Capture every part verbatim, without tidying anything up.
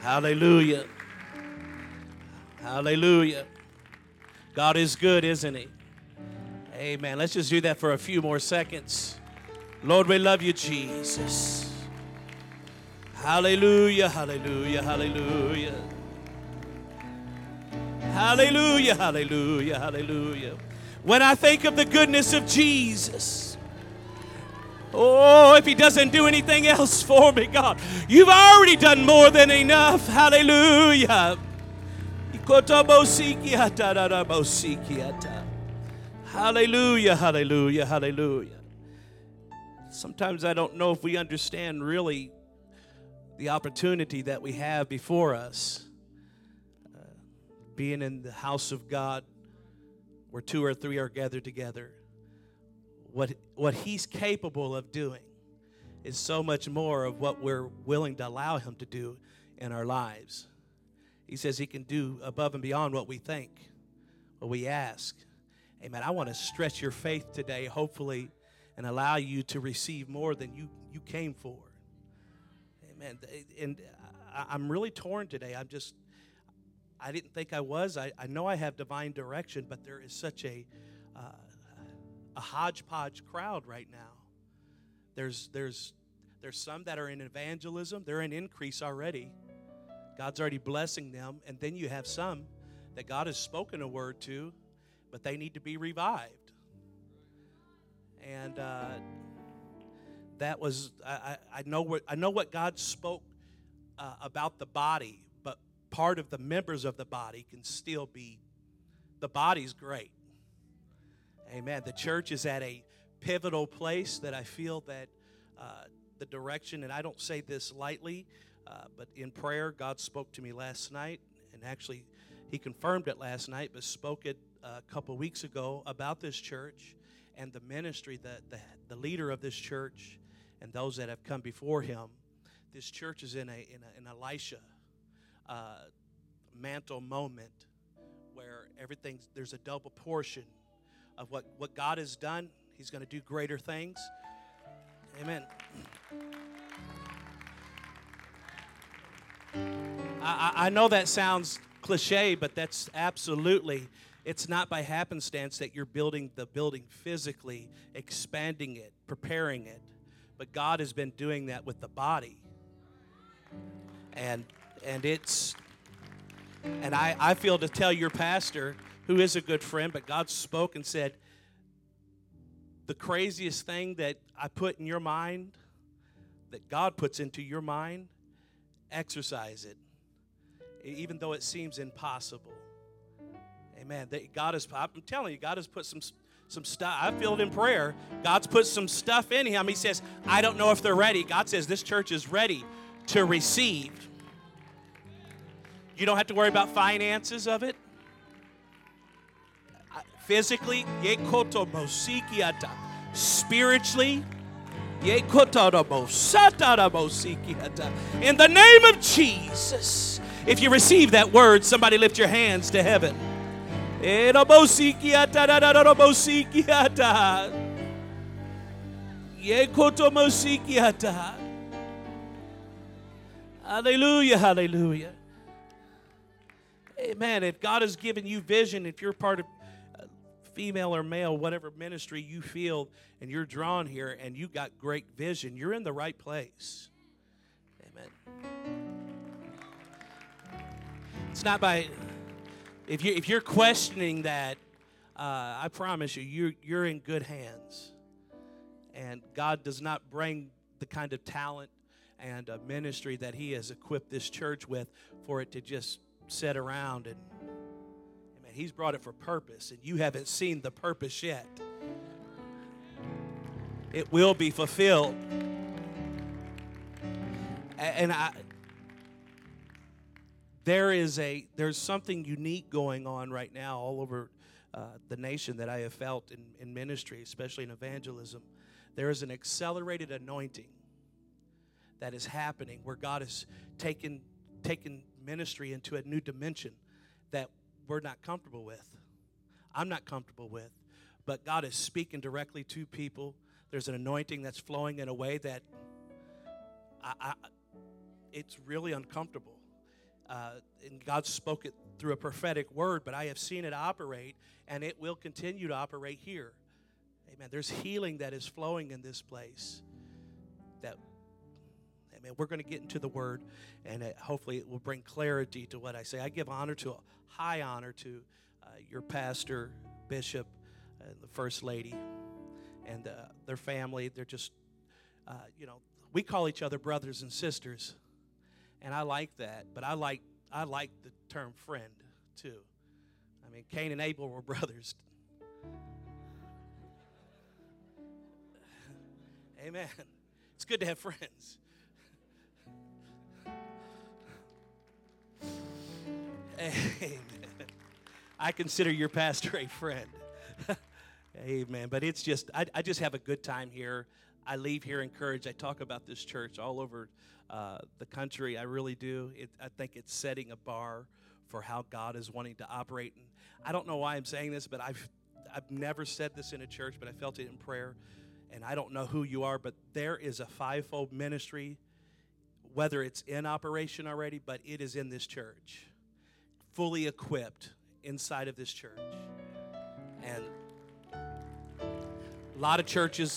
Hallelujah. Hallelujah. God is good, isn't He? Amen. Let's just do that for a few more seconds. Lord, we love you, Jesus. Hallelujah, hallelujah, hallelujah. Hallelujah, hallelujah, hallelujah. When I think of the goodness of Jesus, oh, if He doesn't do anything else for me, God, you've already done more than enough. Hallelujah. Hallelujah, hallelujah, hallelujah. Sometimes I don't know if we understand really the opportunity that we have before us. Uh, being in the house of God, where two or three are gathered together. What, what He's capable of doing is so much more of what we're willing to allow Him to do in our lives. He says He can do above and beyond what we think, what we ask. Amen. I want to stretch your faith today, hopefully, and allow you to receive more than you, you came for. Amen. And I, I'm really torn today. I'm just, I didn't think I was. I, I know I have divine direction, but there is such a uh, a hodgepodge crowd right now. There's there's there's some that are in evangelism. They're in increase already. God's already blessing them. And then you have some that God has spoken a word to, but they need to be revived. And uh, that was, I, I know what I know what God spoke uh, about the body, but part of the members of the body can still be, the body's great. Amen. The church is at a pivotal place that I feel that uh, the direction, and I don't say this lightly, uh, but in prayer, God spoke to me last night, and actually He confirmed it last night, but spoke it a couple weeks ago about this church and the ministry, that the, the leader of this church and those that have come before him. This church is in a in a, an Elisha uh, mantle moment where everything's, there's a double portion of what, what God has done. He's going to do greater things. Amen. I, I know that sounds cliche, but that's absolutely, it's not by happenstance that you're building the building physically, expanding it, preparing it. But God has been doing that with the body. And and it's, and I, I feel to tell your pastor, who is a good friend, but God spoke and said, the craziest thing that I put in your mind, that God puts into your mind, exercise it, even though it seems impossible. Amen. God is, I'm telling you, God has put some some stuff. I feel it in prayer. God's put some stuff in him. He says, I don't know if they're ready. God says this church is ready to receive. You don't have to worry about finances of it. Physically, spiritually, in the name of Jesus. If you receive that word, somebody lift your hands to heaven. Hallelujah, hallelujah. Amen. If God has given you vision, if you're part of female or male, whatever ministry you feel, and you're drawn here and you got great vision, you're in the right place. Amen. It's not by, if you if you're questioning that, uh, I promise you, you're you're in good hands. And God does not bring the kind of talent and uh, ministry that He has equipped this church with for it to just sit around. And amen, He's brought it for purpose, and you haven't seen the purpose yet. It will be fulfilled. And I, there is a there's something unique going on right now all over uh, the nation that I have felt in, in ministry, especially in evangelism. There is an accelerated anointing that is happening where God has taken taken ministry into a new dimension that we're not comfortable with. I'm not comfortable with. But God is speaking directly to people. There's an anointing that's flowing in a way that I, I, it's really uncomfortable. uh, and God spoke it through a prophetic word, but I have seen it operate, and it will continue to operate here. Amen. There's healing that is flowing in this place. That, amen, we're going to get into the word, and it, hopefully it will bring clarity to what I say. I give honor to, a high honor to uh, your pastor, bishop, and the first lady, and uh, their family. They're just, uh, you know, we call each other brothers and sisters, and I like that. But I like I like the term friend too. I mean, Cain and Abel were brothers. Amen. It's good to have friends. Amen. I consider your pastor a friend. Amen. But it's just, I, I just have a good time here. I leave here encouraged. I talk about this church all over uh, the country. I really do. It, I think it's setting a bar for how God is wanting to operate. And I don't know why I'm saying this, but I've I've never said this in a church, but I felt it in prayer. And I don't know who you are, but there is a fivefold ministry, whether it's in operation already, but it is in this church, fully equipped inside of this church. And a lot of churches,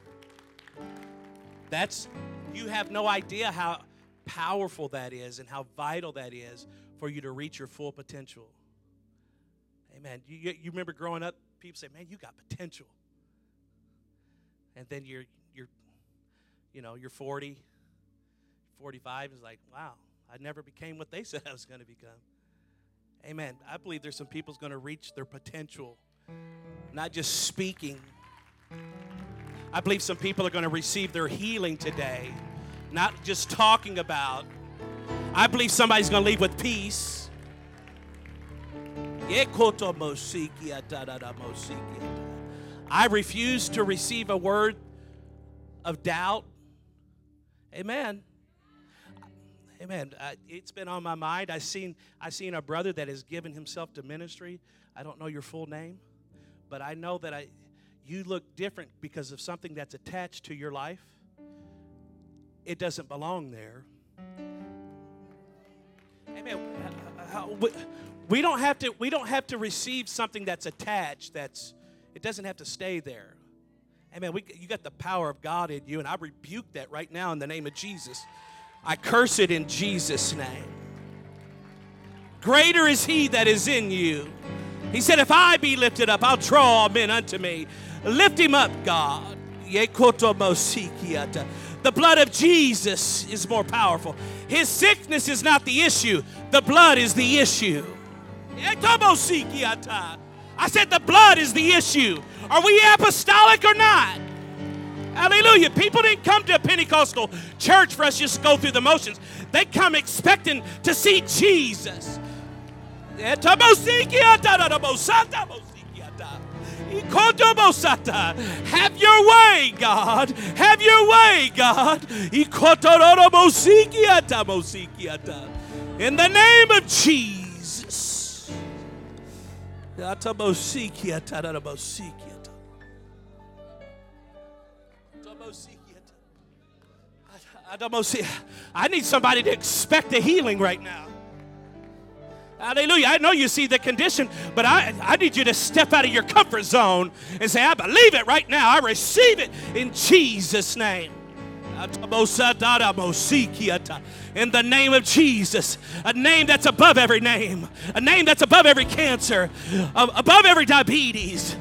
that's, you have no idea how powerful that is and how vital that is for you to reach your full potential. Amen. You, you remember growing up, people say, man, you got potential. And then you're, you're, you know, you're forty, forty-five, is like, wow, I never became what they said I was going to become. Amen. I believe there's some people's going to reach their potential, not just speaking. I believe some people are going to receive their healing today, not just talking about. I believe somebody's going to leave with peace. I refuse to receive a word of doubt. Amen. Amen. Uh, it's been on my mind. I seen I seen a brother that has given himself to ministry. I don't know your full name, but I know that I you look different because of something that's attached to your life. It doesn't belong there. Amen. We don't have to we don't have to receive something that's attached. That's it doesn't have to stay there. Amen. We, you got the power of God in you, and I rebuke that right now in the name of Jesus. I curse it in Jesus' name. Greater is he that is in you. He said, if I be lifted up, I'll draw all men unto me. Lift him up, God. The blood of Jesus is more powerful. His sickness is not the issue. The blood is the issue. I said the blood is the issue. Are we apostolic or not? Hallelujah. People didn't come to a Pentecostal church for us just to go through the motions. They come expecting to see Jesus. Have your way, God. Have your way, God. In the name of Jesus. I need somebody to expect a healing right now. Hallelujah. I know you see the condition, but I, I need you to step out of your comfort zone and say, I believe it right now. I receive it in Jesus' name. In the name of Jesus, a name that's above every name, a name that's above every cancer, above every diabetes,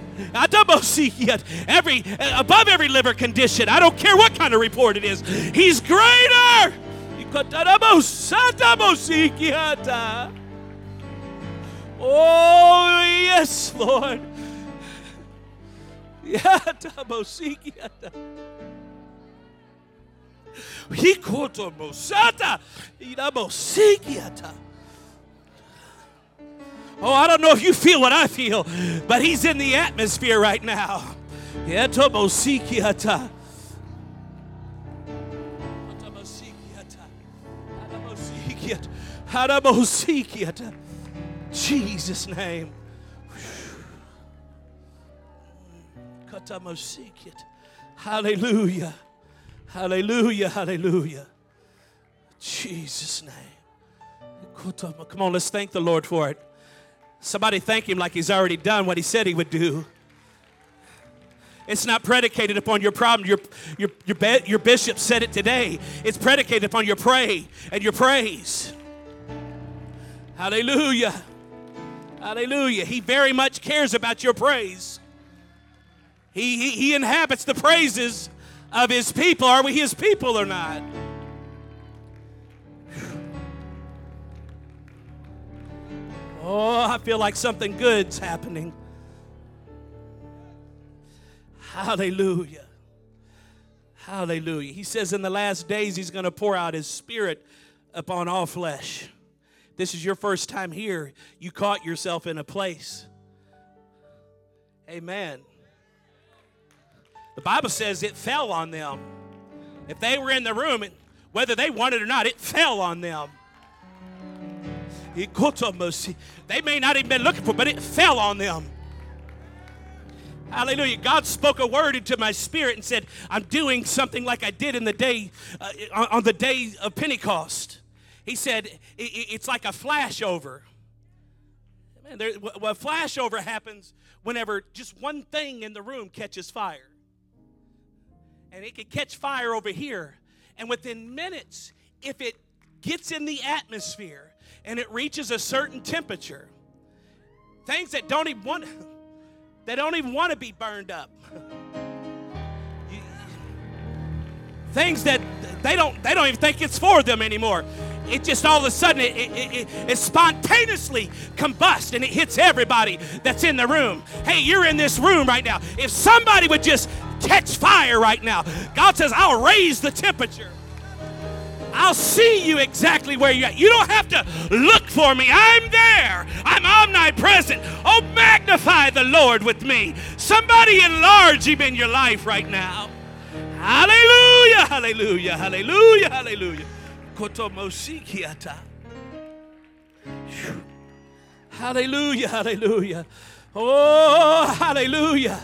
every above every liver condition. I don't care what kind of report it is. He's greater. Oh yes, Lord. Oh, I don't know if you feel what I feel, but he's in the atmosphere right now. Jesus' name. Hallelujah. Hallelujah. Hallelujah. Jesus' name. Come on, let's thank the Lord for it. Somebody thank him like he's already done what he said he would do. It's not predicated upon your problem. Your, your, your, your bishop said it today. It's predicated upon your pray and your praise. Hallelujah. Hallelujah. He very much cares about your praise. He, he, he inhabits the praises of his people. Are we his people or not? Oh, I feel like something good's happening. Hallelujah. Hallelujah. He says in the last days he's going to pour out his spirit upon all flesh. This is your first time here. You caught yourself in a place. Amen. The Bible says it fell on them. If they were in the room, whether they wanted it or not, it fell on them. They may not even been looking for it, but it fell on them. Hallelujah. God spoke a word into my spirit and said, I'm doing something like I did in the day, uh, on the day of Pentecost. He said, it, it's like a flashover. Man, there, well, a flashover happens whenever just one thing in the room catches fire. And it could catch fire over here. And within minutes, if it gets in the atmosphere and it reaches a certain temperature, things that don't even want They don't even want to be burned up. Things that they don't they don't even think it's for them anymore. It just all of a sudden it, it, it, it spontaneously combusts and it hits everybody that's in the room. Hey, you're in this room right now. If somebody would just catch fire right now, God says, I'll raise the temperature. I'll see you exactly where you're at. You don't have to look for me. I'm there. I'm omnipresent. Oh, magnify the Lord with me. Somebody enlarge him in your life right now. Hallelujah, hallelujah, hallelujah, hallelujah. Hallelujah, hallelujah. Oh, hallelujah.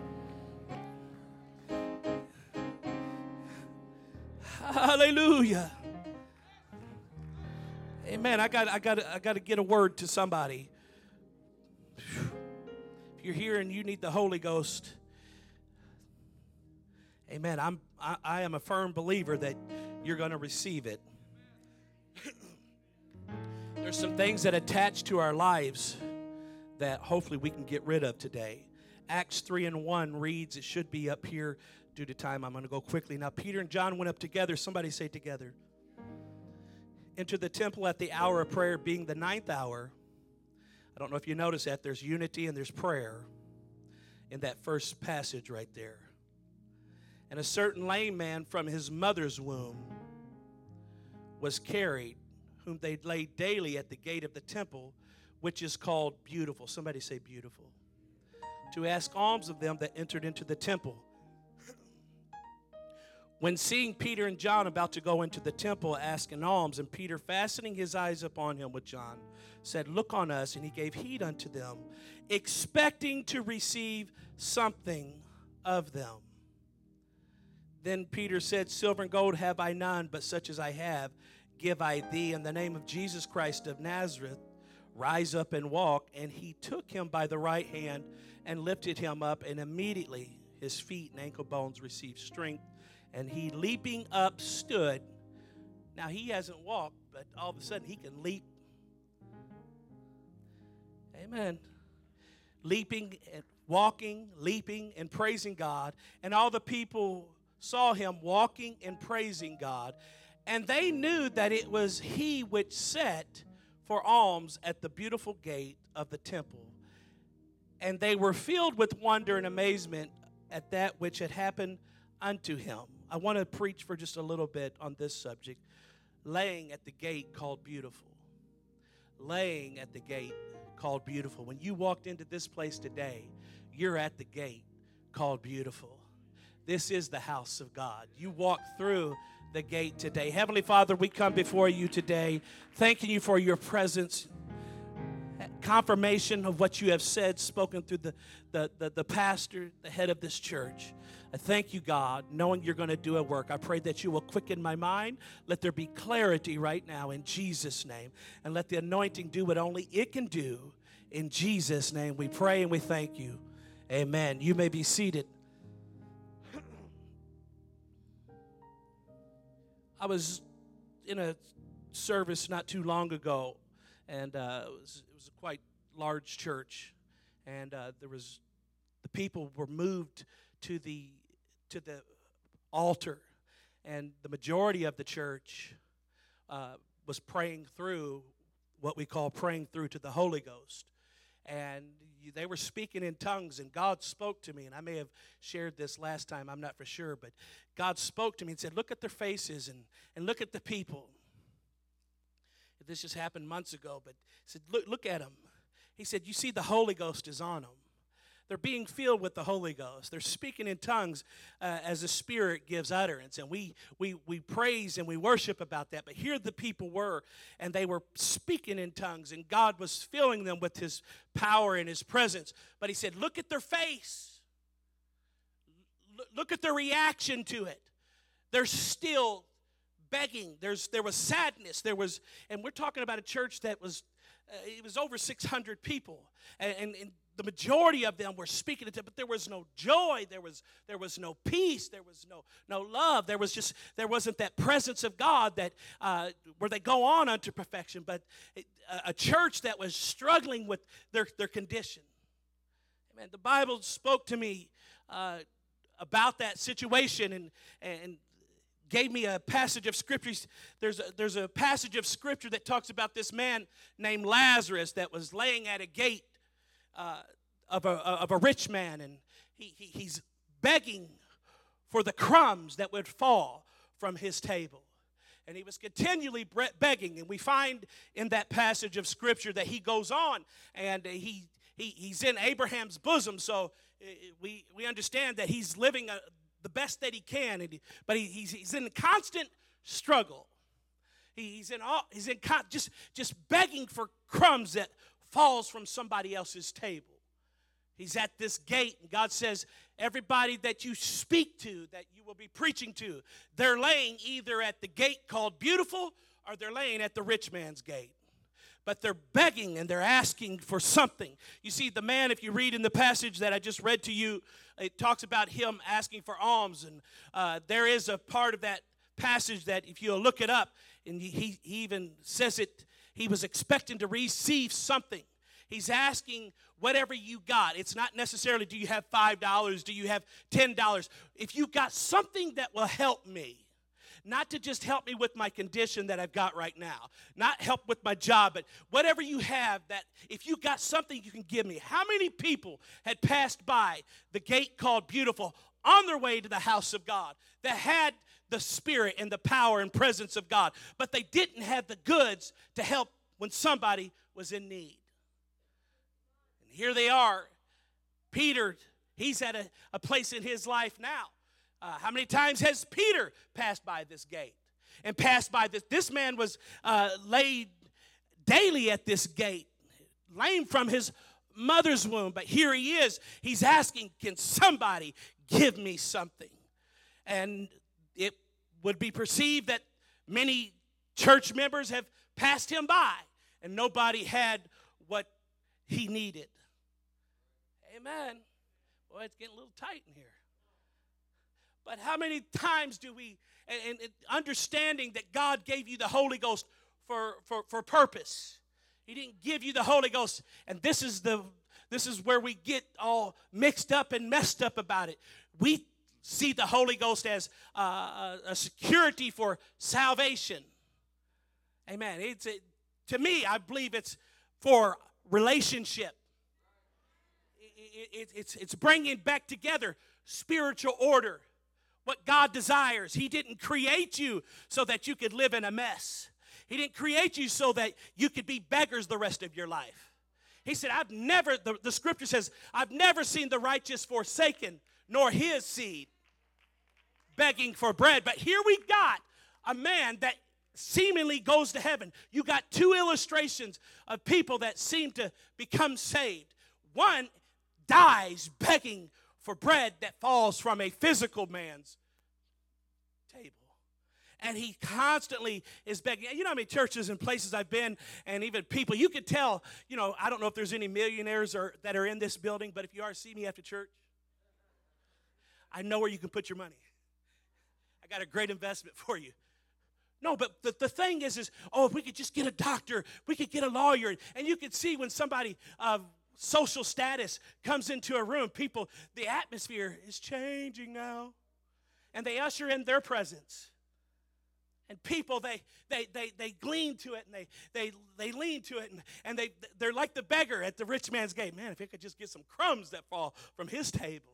Hallelujah. Amen. I got I got I got to get a word to somebody. If you're here and you need the Holy Ghost, amen. I'm I, I am a firm believer that you're going to receive it. There's some things that attach to our lives that hopefully we can get rid of today. Acts three and one reads, it should be up here due to time. I'm going to go quickly. Now, Peter and John went up together. Somebody say together. Entered the temple at the hour of prayer, being the ninth hour. I don't know if you notice that. There's unity and there's prayer in that first passage right there. And a certain lame man from his mother's womb was carried, whom they laid daily at the gate of the temple, which is called Beautiful. Somebody say Beautiful. To ask alms of them that entered into the temple. When seeing Peter and John about to go into the temple asking alms, and Peter, fastening his eyes upon him with John, said, look on us, and he gave heed unto them, expecting to receive something of them. Then Peter said, silver and gold have I none, but such as I have give I thee. In the name of Jesus Christ of Nazareth, rise up and walk. And he took him by the right hand and lifted him up, and immediately his feet and ankle bones received strength. And he, leaping up, stood. Now, he hasn't walked, but all of a sudden he can leap. Amen. Leaping and walking, leaping and praising God. And all the people saw him walking and praising God. And they knew that it was he which sat for alms at the beautiful gate of the temple. And they were filled with wonder and amazement at that which had happened unto him. I want to preach for just a little bit on this subject. Laying at the gate called Beautiful. Laying at the gate called Beautiful. When you walked into this place today, you're at the gate called Beautiful. This is the house of God. You walk through the gate today. Heavenly Father, we come before you today, thanking you for your presence. confirmation of what you have said, spoken through the, the, the, the pastor, the head of this church. I thank you, God, knowing you're going to do a work. I pray that you will quicken my mind. Let there be clarity right now in Jesus' name. And let the anointing do what only it can do. In Jesus' name we pray and we thank you. Amen. You may be seated. I was in a service not too long ago, and uh, it, was, it was a quite large church, and uh, there was the people were moved to the to the altar, and the majority of the church uh, was praying through what we call praying through to the Holy Ghost, and they were speaking in tongues, and God spoke to me, and I may have shared this last time, I'm not for sure, but God spoke to me and said, look at their faces and, and look at the people. This just happened months ago, but he said, look, look at them. He said, you see the Holy Ghost is on them. They're being filled with the Holy Ghost. They're speaking in tongues uh, as the Spirit gives utterance. And we, we, we praise and we worship about that. But here the people were, and they were speaking in tongues, and God was filling them with his power and his presence. But he said, look at their face. L- look at their reaction to it. They're still begging. There's, there was sadness. There was, and we're talking about a church that was, uh, it was over six hundred people. And, and, and the majority of them were speaking it, but there was no joy, there was there was no peace, there was no no love, there was just there wasn't that presence of God that uh, where they go on unto perfection, but it, a, a church that was struggling with their their condition. Amen. The Bible spoke to me uh, about that situation and and gave me a passage of scripture. There's a, there's a passage of scripture that talks about this man named Lazarus that was laying at a gate Uh, of, a, of a rich man, and he, he, he's begging for the crumbs that would fall from his table. And he was continually begging, and we find in that passage of Scripture that he goes on, and he, he he's in Abraham's bosom, so we, we understand that he's living a, the best that he can, and he, but he, he's, he's in constant struggle. He, he's in all, he's in con, just, just begging for crumbs that falls from somebody else's table. He's at this gate, and God says, everybody that you speak to, that you will be preaching to, they're laying either at the gate called Beautiful, or they're laying at the rich man's gate. But they're begging and they're asking for something. You see, the man, if you read in the passage that I just read to you, it talks about him asking for alms, and uh, there is a part of that passage that if you'll look it up, and he, he even says it, he was expecting to receive something. He's asking whatever you got. It's not necessarily, do you have five dollars? Do you have ten dollars? If you got something that will help me, not to just help me with my condition that I've got right now, not help with my job, but whatever you have, that if you got something you can give me. How many people had passed by the gate called Beautiful on their way to the house of God that had the Spirit and the power and presence of God, but they didn't have the goods to help when somebody was in need? And here they are. Peter, he's at a, a place in his life now. Uh, how many times has Peter passed by this gate and passed by this? This man was uh, laid daily at this gate, lame from his mother's womb, but here he is. He's asking, can somebody give me something? And it would be perceived that many church members have passed him by, and nobody had what he needed. Amen. Boy, it's getting a little tight in here. But how many times do we, and, and understanding that God gave you the Holy Ghost for, for, for purpose. He didn't give you the Holy Ghost, and this is the this is where we get all mixed up and messed up about it. We see the Holy Ghost as uh, a security for salvation. Amen. It's a, to me, I believe it's for relationship. It, it, it's, it's bringing back together spiritual order, what God desires. He didn't create you so that you could live in a mess. He didn't create you so that you could be beggars the rest of your life. He said, I've never, the, the scripture says, I've never seen the righteous forsaken, nor his seed begging for bread. But here we got a man that seemingly goes to heaven. You got two illustrations of people that seem to become saved. One dies begging for bread that falls from a physical man's table. And he constantly is begging. You know how many churches and places I've been, and even people, you could tell, you know, I don't know if there's any millionaires or, that are in this building, but if you are, see me after church. I know where you can put your money. I got a great investment for you. No, but the, the thing is, is, oh, if we could just get a doctor, we could get a lawyer. And you could see when somebody of social status comes into a room, people, the atmosphere is changing now. And they usher in their presence. And people, they they they they glean to it, and they they they lean to it, and, and they they're like the beggar at the rich man's gate. Man, if he could just get some crumbs that fall from his table.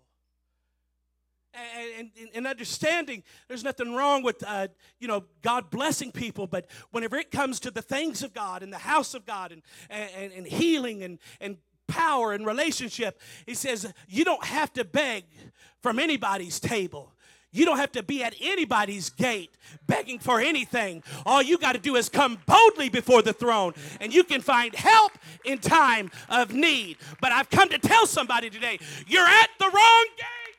And, and, and understanding there's nothing wrong with uh, you know, God blessing people, but whenever it comes to the things of God and the house of God and and, and healing and and power and relationship, he says you don't have to beg from anybody's table. You don't have to be at anybody's gate begging for anything. All you got to do is come boldly before the throne, and you can find help in time of need. But I've come to tell somebody today, you're at the wrong gate.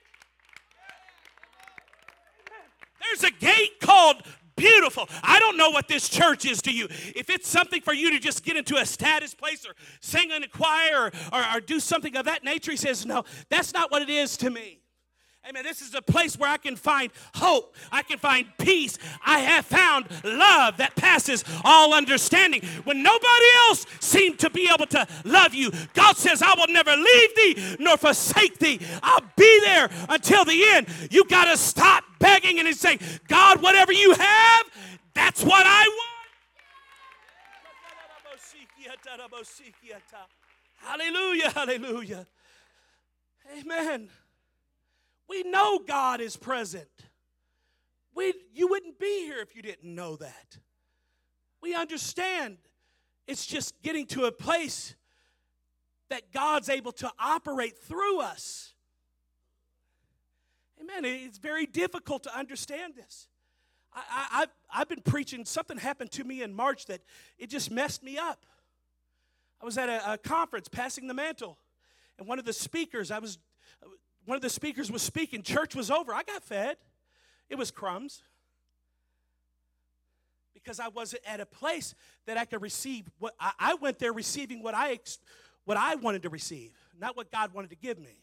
There's a gate called beautiful. I don't know what this church is to you. If it's something for you to just get into a status place or sing in a choir or, or, or do something of that nature, he says, no, that's not what it is to me. Amen. This is a place where I can find hope. I can find peace. I have found love that passes all understanding. When nobody else seemed to be able to love you, God says, I will never leave thee nor forsake thee. I'll be there until the end. You got to stop begging and say, God, whatever you have, that's what I want. Hallelujah, hallelujah. Amen. We know God is present. We, you wouldn't be here if you didn't know that. We understand it's just getting to a place that God's able to operate through us. Amen. It's very difficult to understand this. I, I, I've, I've been preaching. Something happened to me in March that it just messed me up. I was at a, a conference, passing the mantle, and one of the speakers, I was... One of the speakers was speaking. Church was over. I got fed. It was crumbs. Because I wasn't at a place that I could receive what I, I went there receiving what I what I wanted to receive, not what God wanted to give me.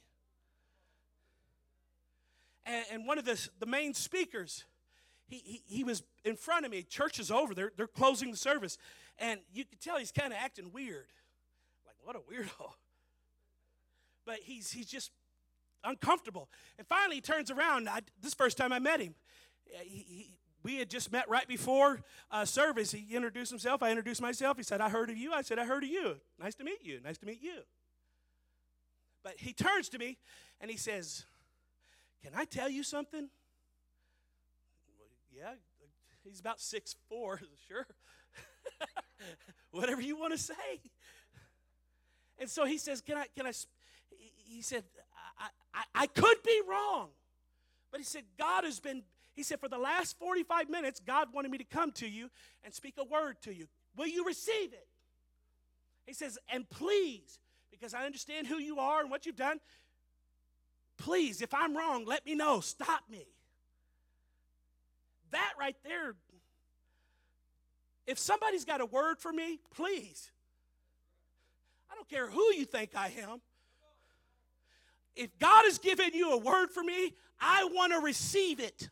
And, and one of the, the main speakers, he, he he was in front of me. Church is over. They're they're closing the service, and you could tell he's kind of acting weird. Like, what a weirdo. But he's he's just uncomfortable. And finally he turns around. I, this first time I met him. He, he, we had just met right before uh, service. He introduced himself. I introduced myself. He said, I heard of you. I said, I heard of you. Nice to meet you. Nice to meet you. But he turns to me and he says, can I tell you something? Well, yeah. He's about six foot four. Sure. Whatever you want to say. And so he says, can I, can I, he said, I, I, I could be wrong. But he said, God has been, he said, for the last forty-five minutes, God wanted me to come to you and speak a word to you. Will you receive it? He says, and please, because I understand who you are and what you've done, please, if I'm wrong, let me know. Stop me. That right there, if somebody's got a word for me, please. I don't care who you think I am. If God has given you a word for me, I want to receive it.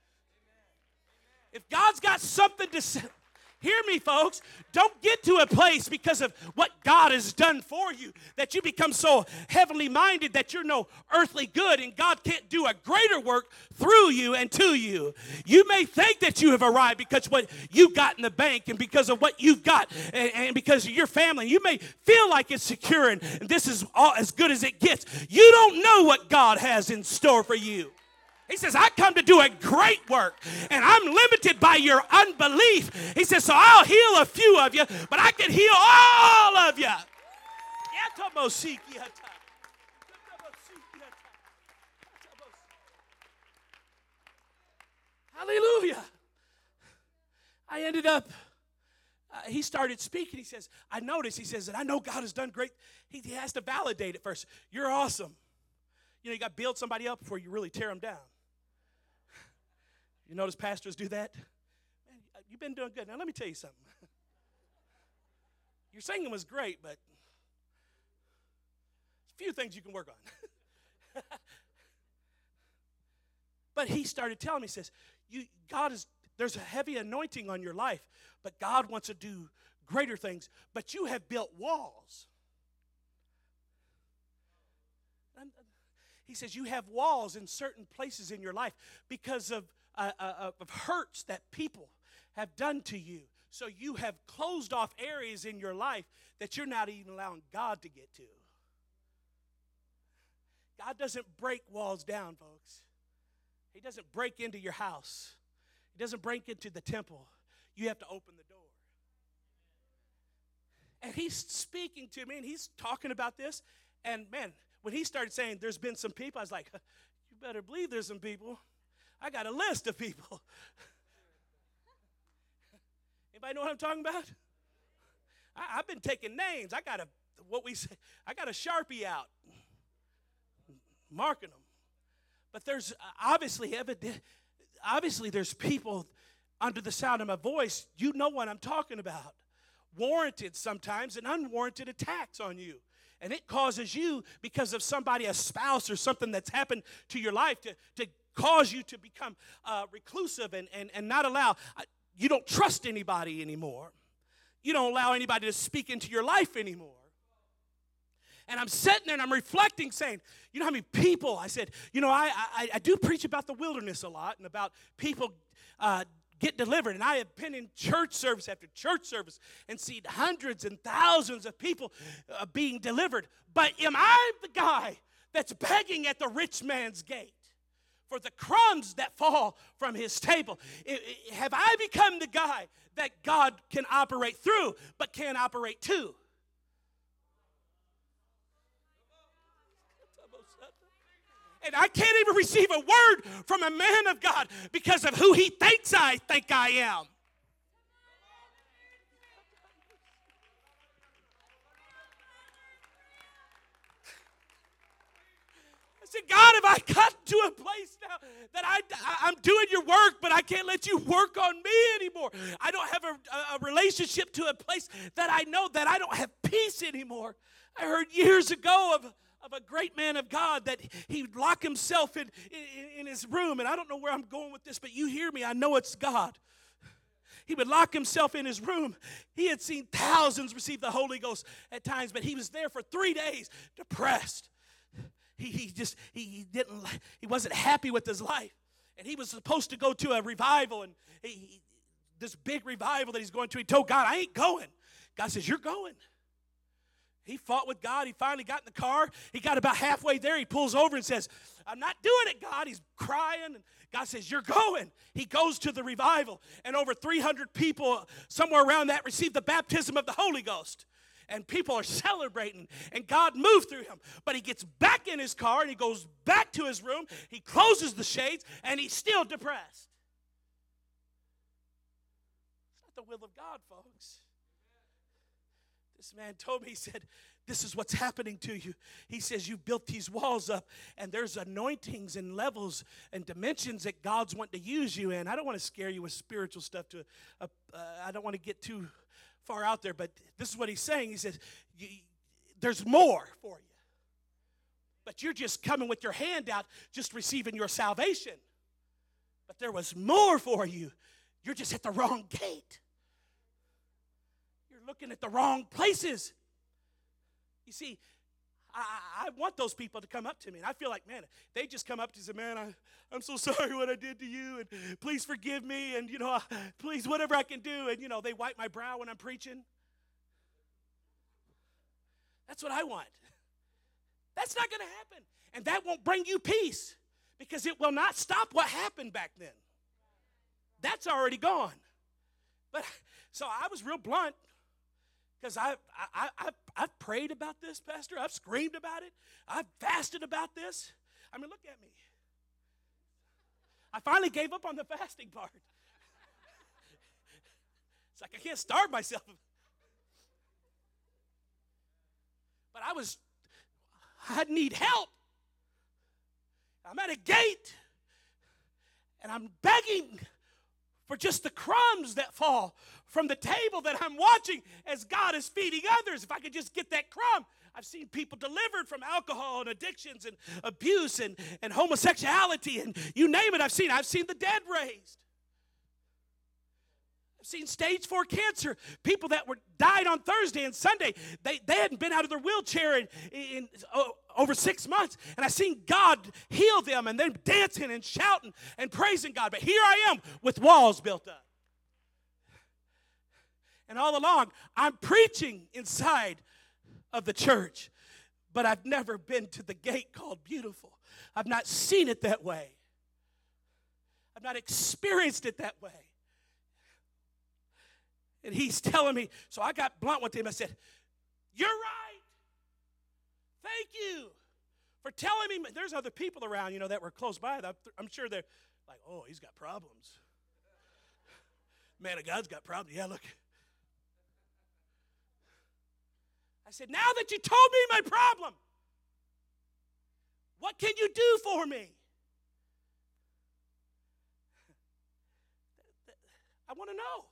If God's got something to say, hear me, folks. Don't get to a place because of what God has done for you that you become so heavenly minded that you're no earthly good and God can't do a greater work through you and to you. You may think that you have arrived because of what you've got in the bank and because of what you've got and, and because of your family. You may feel like it's secure and this is all as good as it gets. You don't know what God has in store for you. He says, I come to do a great work, and I'm limited by your unbelief. He says, so I'll heal a few of you, but I can heal all of you. Hallelujah. I ended up, uh, he started speaking. He says, I noticed, he says, that I know God has done great. He, he has to validate it first. You're awesome. You know, you got to build somebody up before you really tear them down. You notice pastors do that? Man, you've been doing good. Now, let me tell you something. Your singing was great, but a few things you can work on. But he started telling me, he says, you, God is, there's a heavy anointing on your life, but God wants to do greater things, but you have built walls. And he says, you have walls in certain places in your life because of, uh, uh, of hurts that people have done to you. So you have closed off areas in your life that you're not even allowing God to get to. God doesn't break walls down, folks. He doesn't break into your house. He doesn't break into the temple. You have to open the door. And he's speaking to me, and he's talking about this. And, man, when he started saying there's been some people, I was like, you better believe there's some people. I got a list of people. Anybody know what I'm talking about? I, I've been taking names. I got a, what we say, I got a Sharpie out, marking them. But there's obviously evident, obviously there's people under the sound of my voice. You know what I'm talking about. Warranted sometimes and unwarranted attacks on you. And it causes you, because of somebody, a spouse or something that's happened to your life, to, to cause you to become uh, reclusive and, and, and not allow. Uh, you don't trust anybody anymore. You don't allow anybody to speak into your life anymore. And I'm sitting there and I'm reflecting, saying, you know how many people, I said, you know, I I, I do preach about the wilderness a lot and about people uh, get delivered. And I have been in church service after church service and seen hundreds and thousands of people uh, being delivered. But am I the guy that's begging at the rich man's gate for the crumbs that fall from his table? I, I, have I become the guy that God can operate through but can't operate to? And I can't even receive a word from a man of God because of who he thinks I think I am. I said, God, have I gotten to a place now that I, I, I'm doing your work, but I can't let you work on me anymore? I don't have a, a relationship to a place that I know that I don't have peace anymore. I heard years ago of of a great man of God that he'd lock himself in, in, in his room. And I don't know where I'm going with this, but you hear me. I know it's God. He would lock himself in his room. He had seen thousands receive the Holy Ghost at times, but he was there for three days depressed. He, he just, he, he didn't, he wasn't happy with his life. And he was supposed to go to a revival, and he, he, this big revival that he's going to, he told God, I ain't going. God says, you're going. He fought with God. He finally got in the car. He got about halfway there. He pulls over and says, I'm not doing it, God. He's crying. And God says, you're going. He goes to the revival. And over three hundred people, somewhere around that, received the baptism of the Holy Ghost. And people are celebrating. And God moved through him. But he gets back in his car and he goes back to his room. He closes the shades and he's still depressed. It's not the will of God, folks. This man told me, he said, this is what's happening to you. He says, you built these walls up, and there's anointings and levels and dimensions that God's wanting to use you in. I don't want to scare you with spiritual stuff. To, uh, uh, I don't want to get too far out there, but this is what he's saying. He says, there's more for you. But you're just coming with your hand out, just receiving your salvation. But there was more for you. You're just at the wrong gate. Looking at the wrong places. You see, I, I want those people to come up to me. And I feel like, man, they just come up to me and say, man, I, I'm so sorry what I did to you. And please forgive me. And, you know, please, whatever I can do. And, you know, they wipe my brow when I'm preaching. That's what I want. That's not going to happen. And that won't bring you peace because it will not stop what happened back then. That's already gone. But so I was real blunt. Because I've, I, I, I've prayed about this, Pastor. I've screamed about it. I've fasted about this. I mean, look at me. I finally gave up on the fasting part. like I can't starve myself. But I was, I need help. I'm at a gate, and I'm begging for just the crumbs that fall from the table that I'm watching as God is feeding others. If I could just get that crumb. I've seen people delivered from alcohol and addictions and abuse and, and homosexuality and you name it. I've seen I've seen the dead raised. I've seen stage four cancer. People that were died on Thursday and Sunday. They, they hadn't been out of their wheelchair in, in oh, over six months. And I've seen God heal them and them dancing and shouting and praising God. But here I am with walls built up. And all along, I'm preaching inside of the church, but I've never been to the gate called beautiful. I've not seen it that way. I've not experienced it that way. And he's telling me, so I got blunt with him. I said, you're right. Thank you for telling me. There's other people around, you know, that were close by. I'm sure they're like, oh, he's got problems. Man of God's got problems. Yeah, look. I said, now that you told me my problem, what can you do for me? I want to know.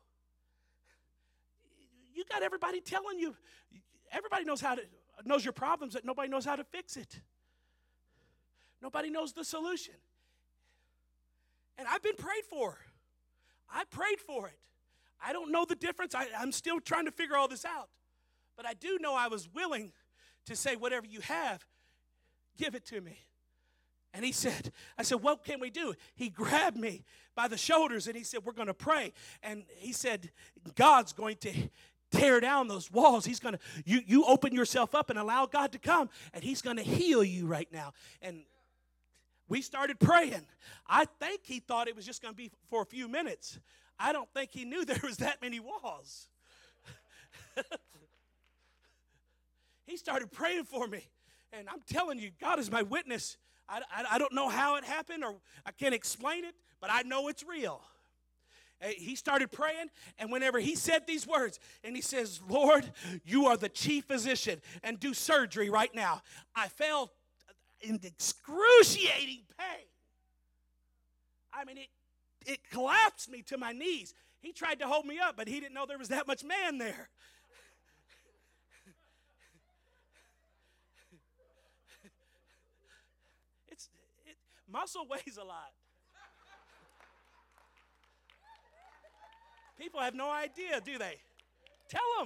You got everybody telling you, everybody knows how to, knows your problems, that nobody knows how to fix it. Nobody knows the solution. And I've been prayed for. I prayed for it. I don't know the difference. I, I'm still trying to figure all this out. But I do know I was willing to say, whatever you have, give it to me. And he said, I said, what can we do? He grabbed me by the shoulders and he said, we're going to pray. And he said, God's going to tear down those walls. He's going to, you, you open yourself up and allow God to come, and he's going to heal you right now. And we started praying. I think he thought it was just going to be for a few minutes. I don't think he knew there was that many walls. He started praying for me. And I'm telling you, God is my witness. I, I, I don't know how it happened, or I can't explain it, but I know it's real. He started praying, and whenever he said these words, and he says, Lord, you are the chief physician, and do surgery right now. I felt in excruciating pain. I mean, it, it collapsed me to my knees. He tried to hold me up, but he didn't know there was that much man there. It's it, muscle weighs a lot. People have no idea, do they? Tell them.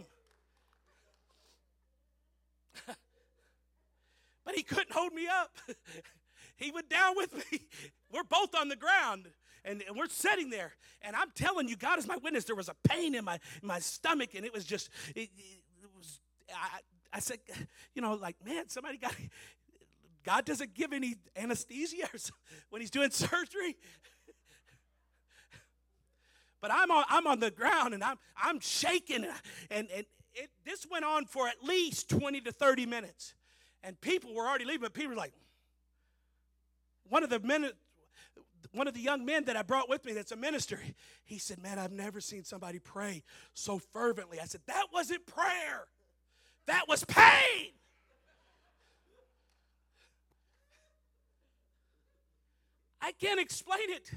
But he couldn't hold me up. He went down with me. We're both on the ground, and, and we're sitting there. And I'm telling you, God is my witness. There was a pain in my in my stomach, and it was just, it, it was. I, I said, you know, like, man, somebody got. God doesn't give any anesthesia when he's doing surgery. But I'm on, I'm on the ground, and I'm I'm shaking, and, and it, this went on for at least twenty to thirty minutes. And people were already leaving, but people were like, one of the men, one of the young men that I brought with me that's a minister, he said, man, I've never seen somebody pray so fervently. I said, that wasn't prayer. That was pain. I can't explain it.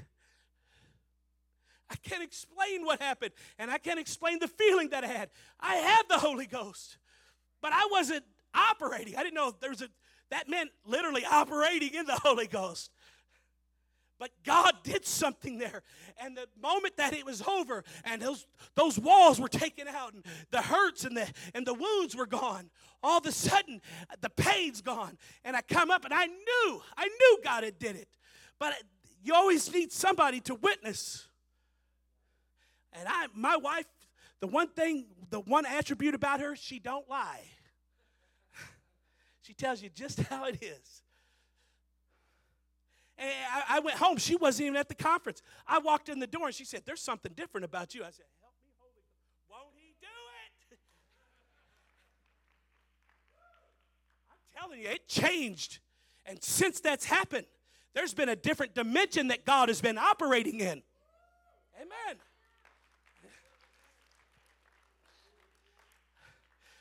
I can't explain what happened, and I can't explain the feeling that I had. I had the Holy Ghost, but I wasn't operating. I didn't know if there was a, that meant literally operating in the Holy Ghost. But God did something there, and the moment that it was over, and those those walls were taken out, and the hurts and the and the wounds were gone, all of a sudden the pain's gone, and I come up, and I knew, I knew God had did it, but you always need somebody to witness. And I, my wife, the one thing, the one attribute about her, she don't lie. She tells you just how it is. And I, I went home. She wasn't even at the conference. I walked in the door, and she said, there's something different about you. I said, help me, Holy Ghost. Won't he do it? I'm telling you, it changed. And since that's happened, there's been a different dimension that God has been operating in. Amen.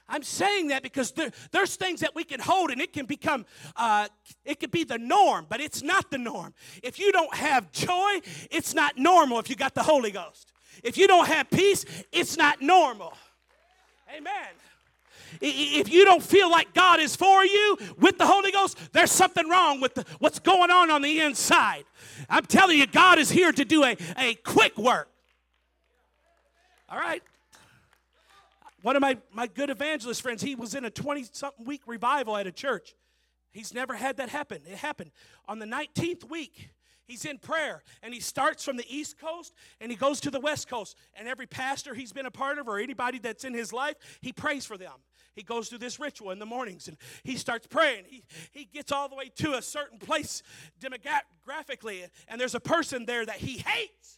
I'm saying that because there, there's things that we can hold and it can become, uh, it can be the norm, but it's not the norm. If you don't have joy, it's not normal if you got the Holy Ghost. If you don't have peace, it's not normal. Amen. If you don't feel like God is for you with the Holy Ghost, there's something wrong with the, what's going on on the inside. I'm telling you, God is here to do a, a quick work. All right. One of my, my good evangelist friends, he was in a twenty-something week revival at a church. He's never had that happen. It happened on the nineteenth week. He's in prayer, and he starts from the East Coast, and he goes to the West Coast. And every pastor he's been a part of or anybody that's in his life, he prays for them. He goes through this ritual in the mornings, and he starts praying. He, he gets all the way to a certain place demographically, and there's a person there that he hates.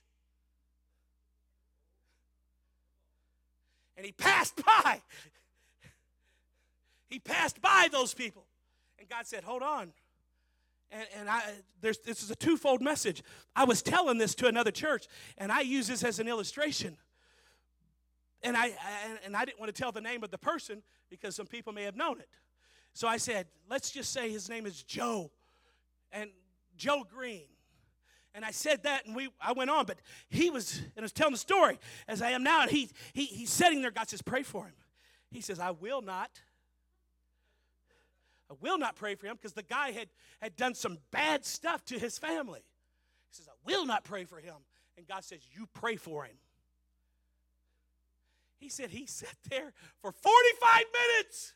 And he passed by. He passed by those people. And God said, hold on. And, and I, there's, this is a twofold message. I was telling this to another church, and I use this as an illustration. And I, I and I didn't want to tell the name of the person because some people may have known it. So I said, let's just say his name is Joe, and Joe Green. And I said that, and we I went on, but he was, and I was telling the story as I am now, and he, he he's sitting there. God says, pray for him. He says, I will not. I will not pray for him because the guy had, had done some bad stuff to his family. He says, I will not pray for him. And God says, you pray for him. He said he sat there for forty-five minutes.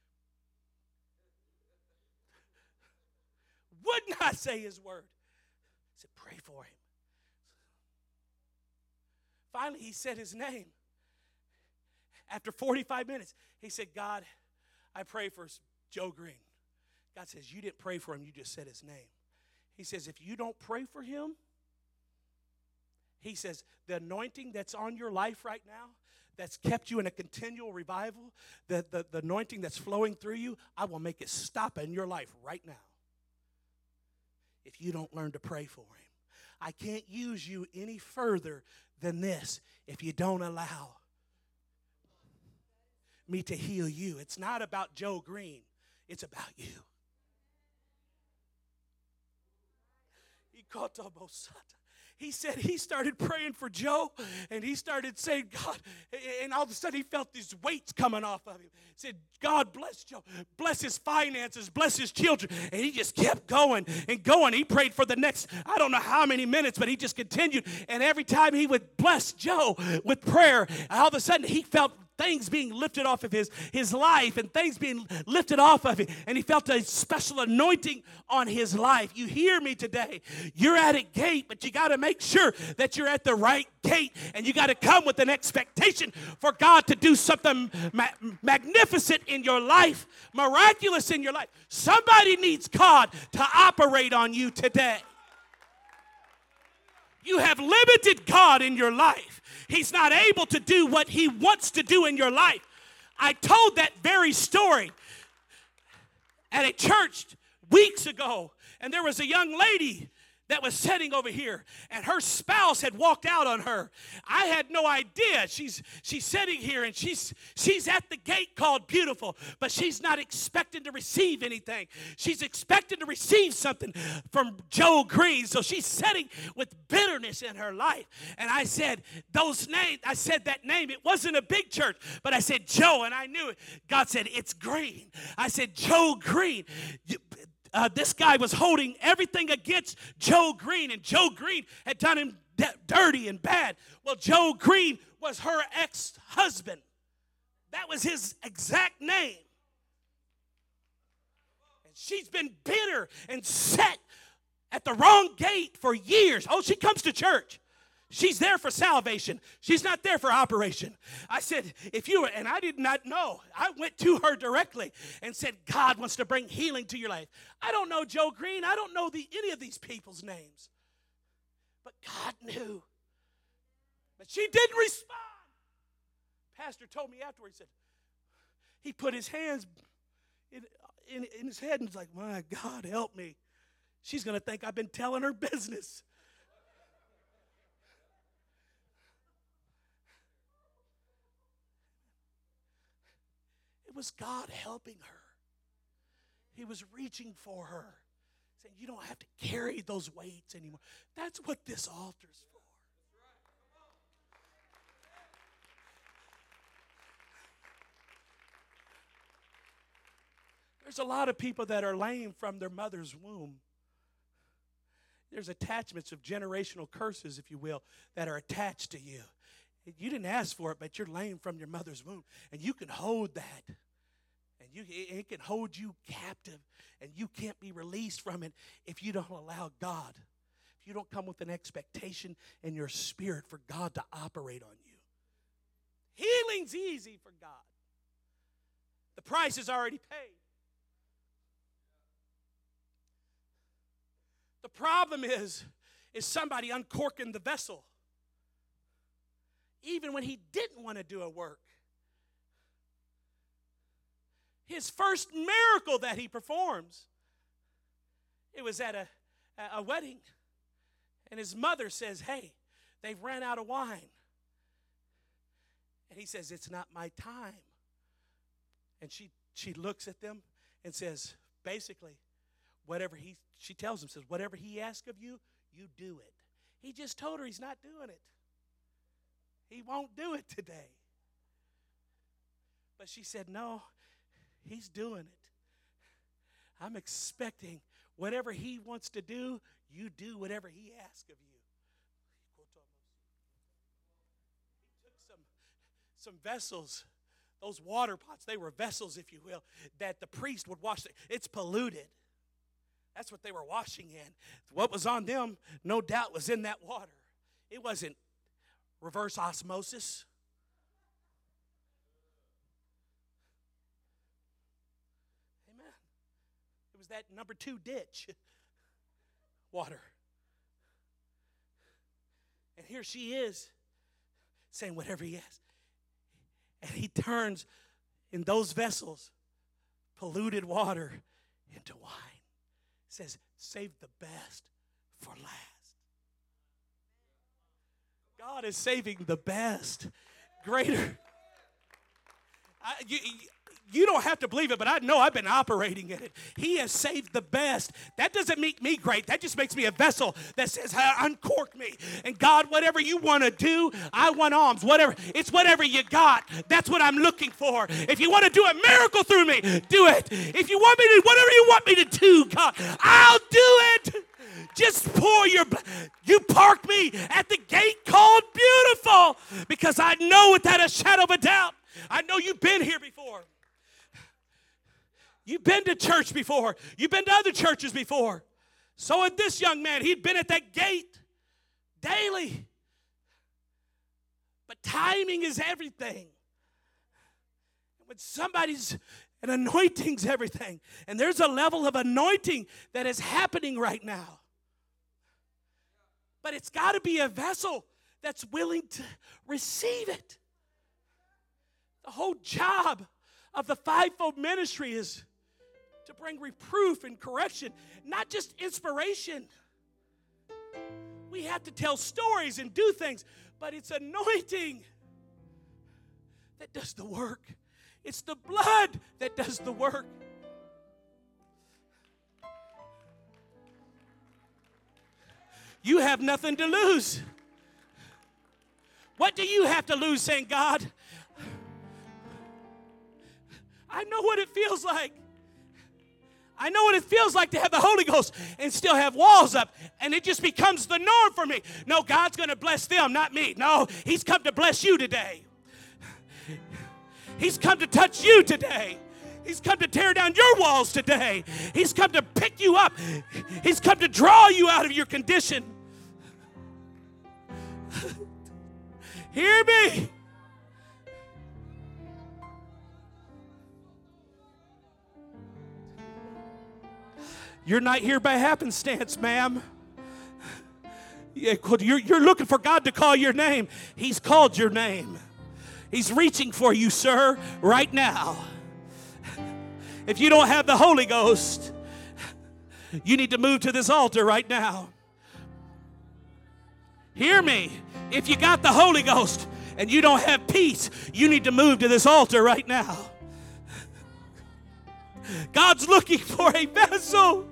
Would not say his word. He said, pray for him. Finally, he said his name. After forty-five minutes, he said, God, I pray for Joe Green. God says, you didn't pray for him, you just said his name. He says, if you don't pray for him, he says, the anointing that's on your life right now, that's kept you in a continual revival, the, the, the anointing that's flowing through you, I will make it stop in your life right now if you don't learn to pray for him. I can't use you any further than this if you don't allow me to heal you. It's not about Joe Green. It's about you. He said he started praying for Joe, and he started saying, God, and all of a sudden he felt these weights coming off of him. He said, God bless Joe, bless his finances, bless his children. And he just kept going and going. He prayed for the next, I don't know how many minutes, but he just continued. And every time he would bless Joe with prayer, all of a sudden he felt things being lifted off of his, his life and things being lifted off of it. And he felt a special anointing on his life. You hear me today. You're at a gate, but you got to make sure that you're at the right gate. And you got to come with an expectation for God to do something ma- magnificent in your life, miraculous in your life. Somebody needs God to operate on you today. You have limited God in your life. He's not able to do what he wants to do in your life. I told that very story at a church weeks ago, and there was a young lady that was sitting over here, and her spouse had walked out on her. I had no idea. She's she's sitting here, and she's she's at the gate called Beautiful, but she's not expecting to receive anything. She's expecting to receive something from Joe Green, so she's sitting with bitterness in her life. And I said, those names, I said that name. It wasn't a big church, but I said Joe, and I knew it. God said, it's Green. I said, Joe Green. Uh, this guy was holding everything against Joe Green, and Joe Green had done him d- dirty and bad. Well, Joe Green was her ex-husband. That was his exact name. And she's been bitter and set at the wrong gate for years. Oh, she comes to church. She's there for salvation. She's not there for operation. I said, if you were, and I did not know. I went to her directly and said, God wants to bring healing to your life. I don't know Joe Green. I don't know the, any of these people's names. But God knew. But she didn't respond. Pastor told me afterwards, he said, he put his hands in, in, in his head and was like, my God, help me. She's going to think I've been telling her business. was God helping her. He was reaching for her, saying, you don't have to carry those weights anymore. That's what this altar's for. There's a lot of people that are lame from their mother's womb. There's attachments of generational curses, if you will, that are attached to you. You didn't ask for it, but you're lame from your mother's womb. And you can hold that. And you, it can hold you captive. And you can't be released from it if you don't allow God. If you don't come with an expectation in your spirit for God to operate on you. Healing's easy for God. The price is already paid. The problem is, is somebody uncorking the vessel. Even when he didn't want to do a work. His first miracle that he performs, it was at a, a wedding. And his mother says, hey, they've ran out of wine. And he says, it's not my time. And she, she looks at them and says, basically, whatever he, she tells him, says, whatever he asks of you, you do it. He just told her he's not doing it. He won't do it today. But she said, no, he's doing it. I'm expecting whatever he wants to do, you do whatever he asks of you. He took some, some vessels, those water pots, they were vessels, if you will, that the priest would wash. It's polluted. That's what they were washing in. What was on them, no doubt, was in that water. It wasn't reverse osmosis. Amen. It was that number two ditch water. And here she is saying whatever he asks. And he turns in those vessels polluted water into wine. Says, save the best for last. God is saving the best. Greater. I, you, you don't have to believe it, but I know I've been operating in it. He has saved the best. That doesn't make me great. That just makes me a vessel that says, uncork me. And God, whatever you want to do, I want alms. Whatever. It's whatever you got. That's what I'm looking for. If you want to do a miracle through me, do it. If you want me to, whatever you want me to do, God, I'll do it. Just pour your, you park me at the gate called Beautiful, because I know without a shadow of a doubt, I know you've been here before. You've been to church before. You've been to other churches before. So had this young man. He'd been at that gate daily. But timing is everything. When somebody's, an anointing's everything. And there's a level of anointing that is happening right now. But it's got to be a vessel that's willing to receive it. The whole job of the fivefold ministry is to bring reproof and correction, not just inspiration. We have to tell stories and do things, but it's anointing that does the work. It's the blood that does the work. You have nothing to lose. What do you have to lose saying, God, I know what it feels like. I know what it feels like to have the Holy Ghost and still have walls up, and it just becomes the norm for me. No, God's going to bless them, not me. No, He's come to bless you today. He's come to touch you today. He's come to tear down your walls today. He's come to pick you up. He's come to draw you out of your condition. Hear me. You're not here by happenstance, ma'am. You're, you're looking for God to call your name. He's called your name. He's reaching for you, sir, right now. If you don't have the Holy Ghost, you need to move to this altar right now. Hear me. If you got the Holy Ghost and you don't have peace, you need to move to this altar right now. God's looking for a vessel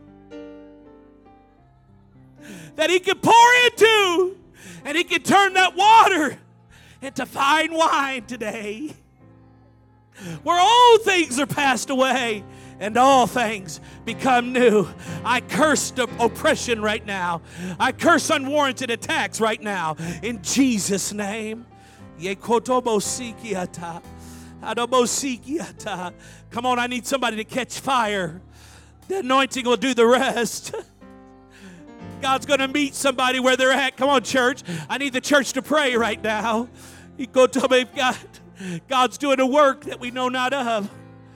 that he can pour into, and he can turn that water into fine wine today, where all things are passed away and all things become new. I curse the oppression right now. I curse unwarranted attacks right now in Jesus' name. Come on, I need somebody to catch fire. The anointing will do the rest. God's going to meet somebody where they're at. Come on, church. I need the church to pray right now. God, God's doing a work that we know not of.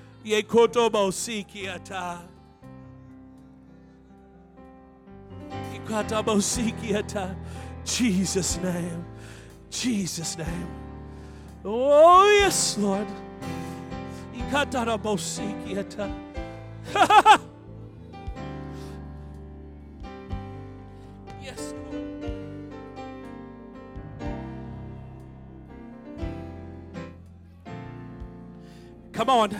Jesus' name. Jesus' name. Oh, yes, Lord. Yes, Lord. Come on.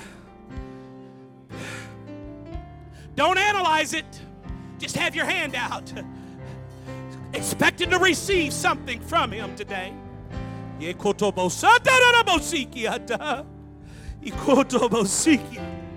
Don't analyze it. Just have your hand out, expecting to receive something from him today. Ikotobo